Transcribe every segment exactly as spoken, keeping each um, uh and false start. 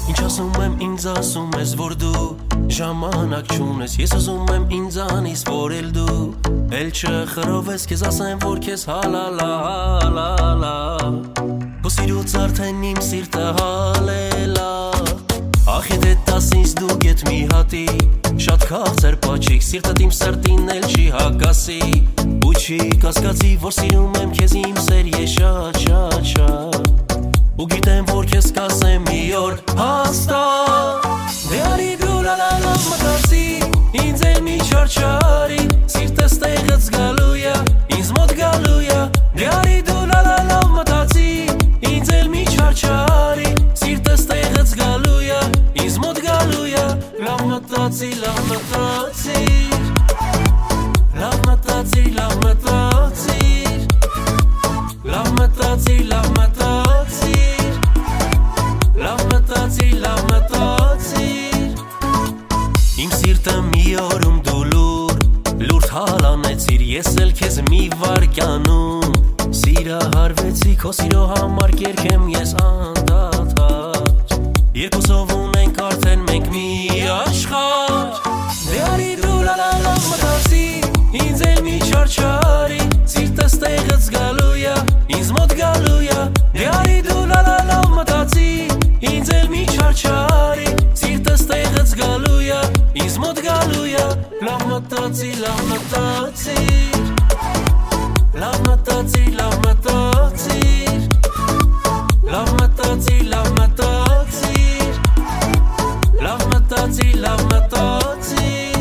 Ինչ ասում եմ ինձ ասում ես որ դու ժամանակ չունես Ես ասում եմ ինձանից որ էլ դու Էլ չխրովես քեզ ասեմ որ քեզ հալալա հալալա Քո սիրուց արդեն իմ սիրտը հալելա Ախ եթե տաս ինձ դու գետ մի հատի Շատ քաղցր պաչիկ Սիրտդ իմ սրտին էլ չի հակասի Ու չի կասկածի որ սիրում եմ քեզ իմ սեր ես շատ շատ շատ Ու գիտեմ որ քեզ կասեմ մի օր հաստատ Դե արի դու լալա լավ մտածի Ինձ էլ մի չարչարի Սիրտս տեղից գալույա Ինձ մոտ գալույա Դե արի դու լալա լավ մտածի Ինձ էլ մի չարչարի Սիրտս տեղից գալույա Ինձ մոտ գալույա Լավ մտածի, լավ մտածի Լավ մտածի, լավ մտածի Լավ մտածի, լավ մտածի Լավ մտածի, լավ մտածի Իմ սիրտը մի օրում դու լուր Լուրդ հալանեցիր ես էլ քեզ մի վարկյանում Սիրահարվեցի քո սիրո համար կերքեմ ես անդադար Երկուսով ունենք արդեն մենք մի աշխարհ Դե արի դու լալա լավ մտածի Ինձ էլ մի չարչարի Սիրտս տեղից գալույա Ինձ մոտ գալույա Դե արի դու լալա լավ մտածի Ինձ էլ մի չարչարի Սիրտս տեղից գալույա Ինձ մոտ գալույա Լավ մտածի, լավ մտածի Լավ մտածի, լավ մտածի Լավ մտածի, լավ մտածի Լավ մտածի, լավ մտածի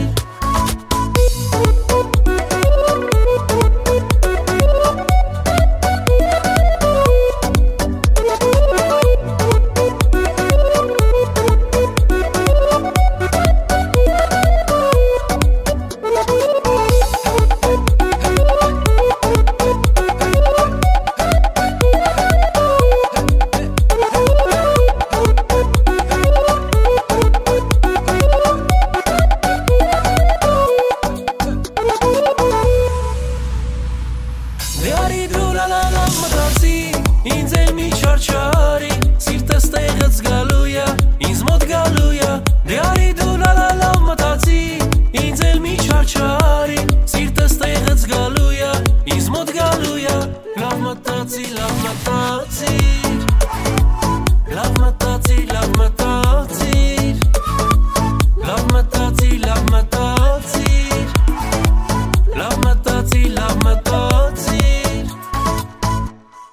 Դե արի դու լալա լավ մտածի Ինձ էլ մի չարչարի Սիրտս տեղից գալույա Ինձ մոտ գալույա Դե արի դու լալա լավ մտածի Ինձ էլ մի չարչարի